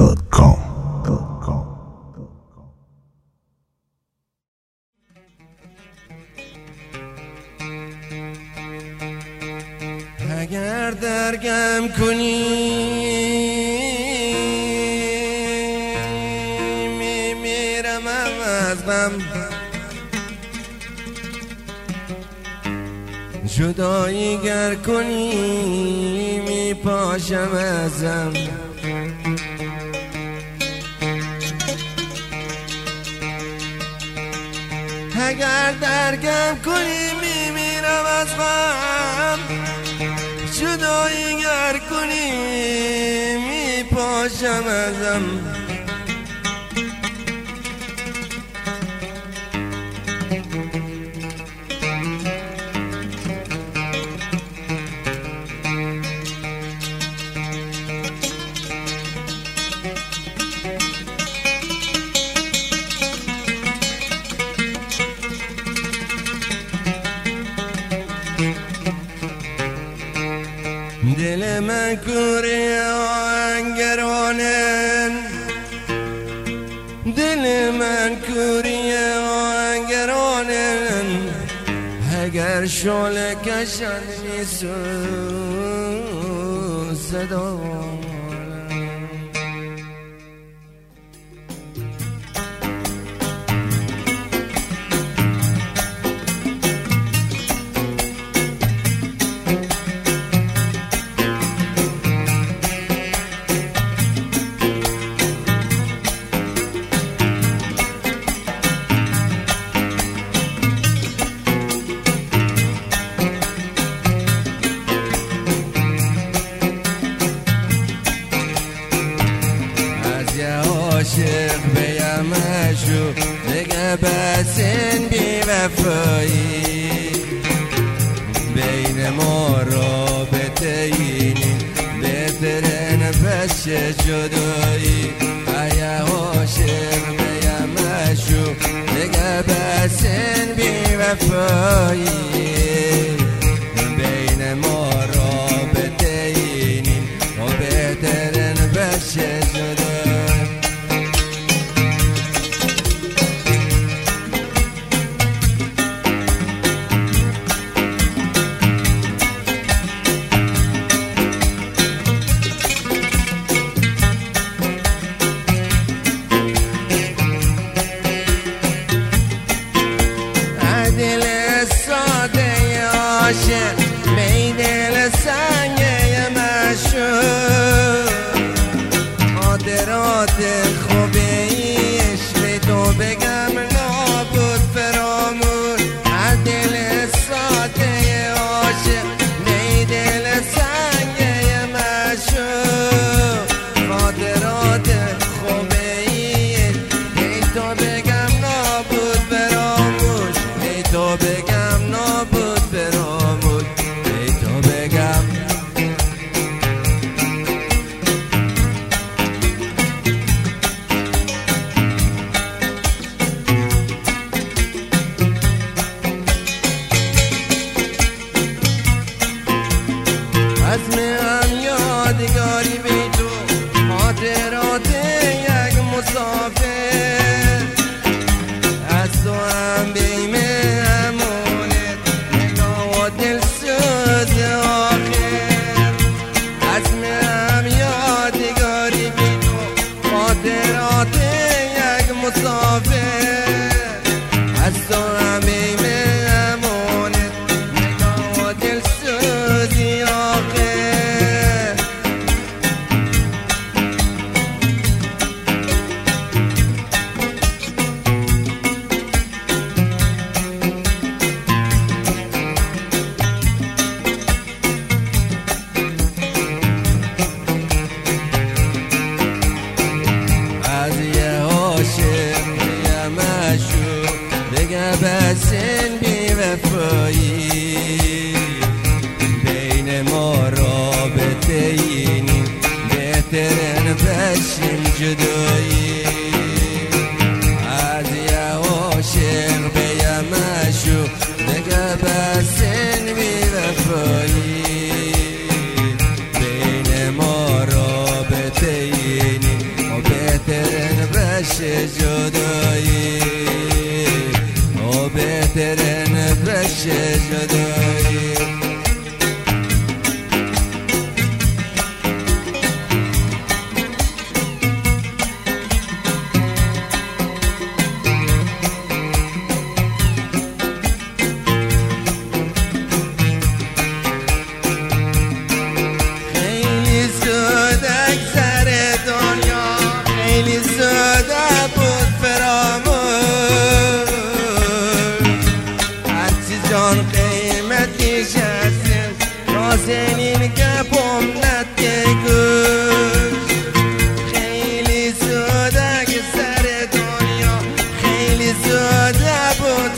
gmail.com. اگر درگم کنی میمیرم از غم، جدایی گر کنی میپاشم ازم. اگر درگم کنی میمیرم از غم، جدایی گر کنی میپاشم ازم. دل من کوری آهنگرانن، دل من کوری آهنگرانن، اگر شعله کشن میسوزد عاشق بیامشو دیگه بسین بی وفایی، بین ما رابطه اینی بهترین پس جدایی. ای عاشق بیامشو دیگه بسین بی وفایی، بین ما رابطه اینی بهترین پس جدایی. دل ساده عاشق می دل سنگه مشهور، خاطرات خوبه عشق تو بگم نابود فرامون. دل ساده عاشق می دل سنگه مشهور، خاطرات خوبه عشق تو بگم نابود فرامون، تو بگم نابود برامون، ای تو بگم. عزم هم یادگاری بی تو، خاطرات یک مسافر، از تو هم بیمه مسافر، از تو همیم امانت نگاه و دل سوزی آخر. از یه عاشق دیگه بسین بی وفایی، بین ما رابطه اینی بهترین بشیم جدایی. از یه عاشق بیامشو دیگه بسین بی وفایی، بین ما رابطه اینی بشه جدایی، و بهتره نبشه جدایی. نازنین گپم نتگوش، خیلی زوده که سر دنیا خیلی زوده بود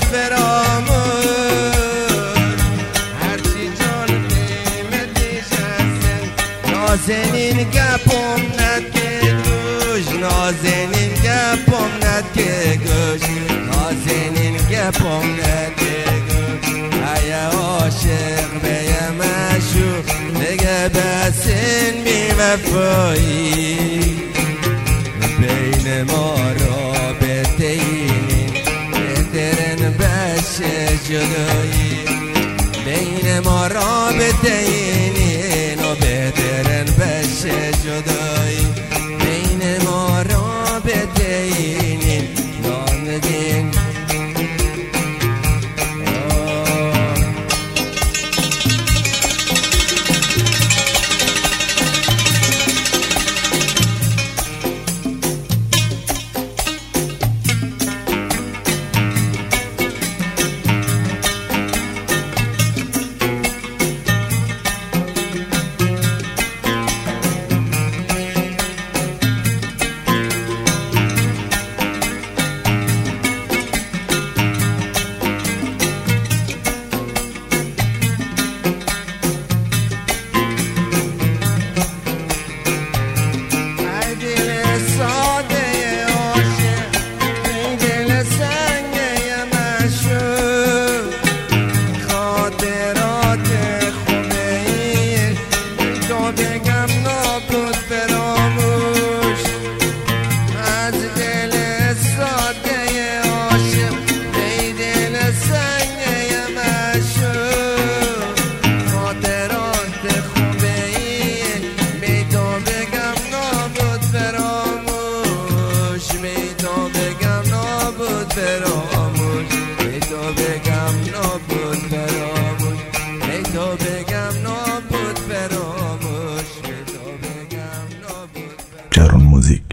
فراموش. هرچی جان قیمتش هستن نازنین گپم نتگوش، نازنین گپم نتگوش، نازنین گپم نتگوش. ای عاشق بیا مشوق دیگه بسین بی وفایی، بین ما رابطه اینی بهترین بشه جدایی، بین ما رابطه اینی و بهترین بشه جدایی، بین ما رابطه اینی نامدین. Jaron Music.